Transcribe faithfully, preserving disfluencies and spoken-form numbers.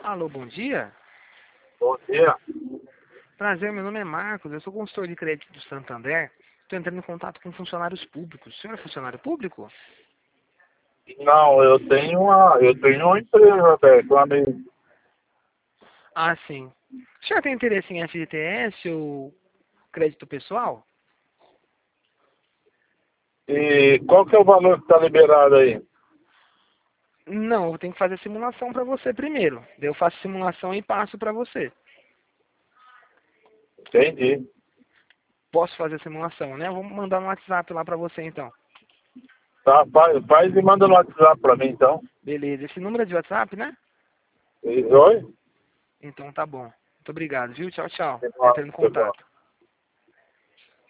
Alô, bom dia. Bom dia. Prazer, meu nome é Marcos, eu sou consultor de crédito do Santander. Estou entrando em contato com funcionários públicos. O senhor é funcionário público? Não, eu tenho uma, eu tenho uma empresa, velho, com amigo. Ah, sim. O senhor tem interesse em F G T S ou crédito pessoal? E qual que é o valor que tá liberado aí? Não, eu tenho que fazer a simulação para você primeiro. Daí eu faço a simulação e passo para você. Entendi. Posso fazer a simulação, né? Eu vou mandar no WhatsApp lá para você então. Tá, faz, faz e manda no WhatsApp pra mim, então. Beleza. Esse número é de WhatsApp, né? E, oi? Então tá bom. Muito obrigado, viu? Tchau, tchau. Tem uma- Entrando em tem uma- contato.